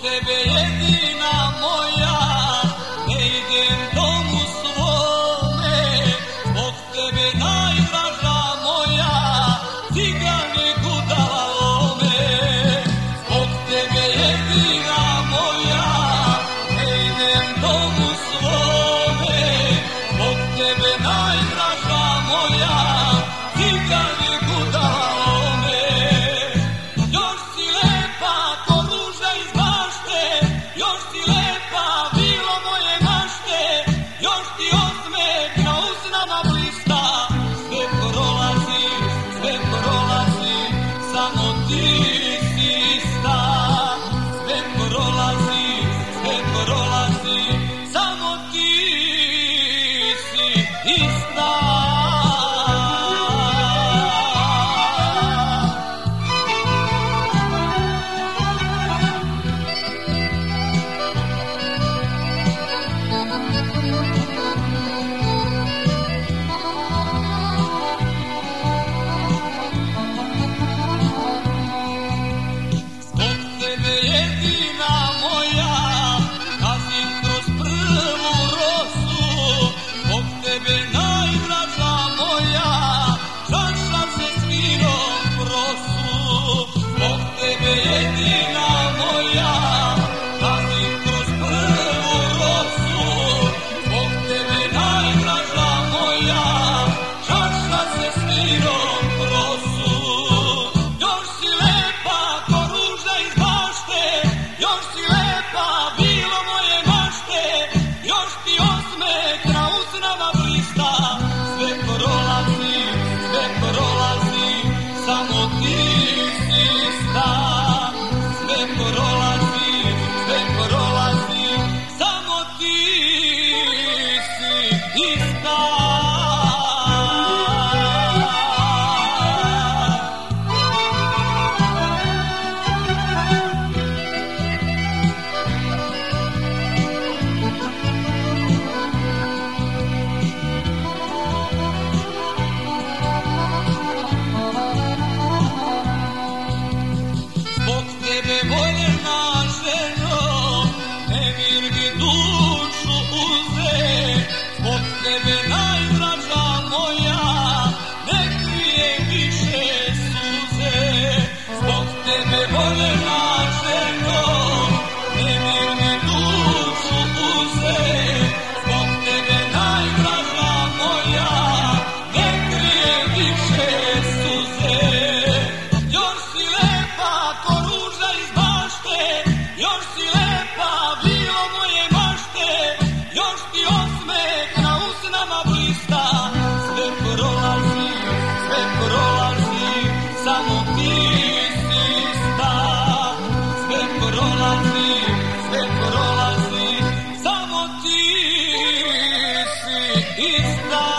tebe jedina moja, ne idem domu svome, zbog tebe najdraža moja, cigani gudala lome. Zbog tebe jedina moja, ne idem domu svome, zbog tebe najdraža moja, cigani gudala lome. Još si lepa ko ruža iz bašte, još si lepa bilo moje mašte, još ti osmeh na usnama blista. Sve prolazi, samo ti si ista. Sve prolazi, samo ti si ista. Zbog tebe jedina moja, kazim kroz prvu rosu. Zbog tebe najdraža moja, čaša se s vinom prosu. Zbog tebe jedina moja, kazim kroz prvu rosu. Zbog tebe najdraža moja, čaša se s vinom prosu. Još si lepa ko ruža iz bašte, još si lepa bilo moje mašte, još ti osmeh na usnama blista. Sve prolazi, samo ti si ista. Sve prolazi, samo ti si ista. Zbog tebe voljena ženo, nemir mi dušu uze. Zbog tebe najdraža moja, ne krije više suze. Zbog tebe voljena ženo, nemir mi dušu uze. Zbog tebe najdraža moja, ne krije više suze. Još si lepa ko ruža iz bašte, još si lepa bilo moje mašte, još ti osmeh na usnama blista. Sve prolazi, samo ti si ista. Sve prolazi, samo ti si ista.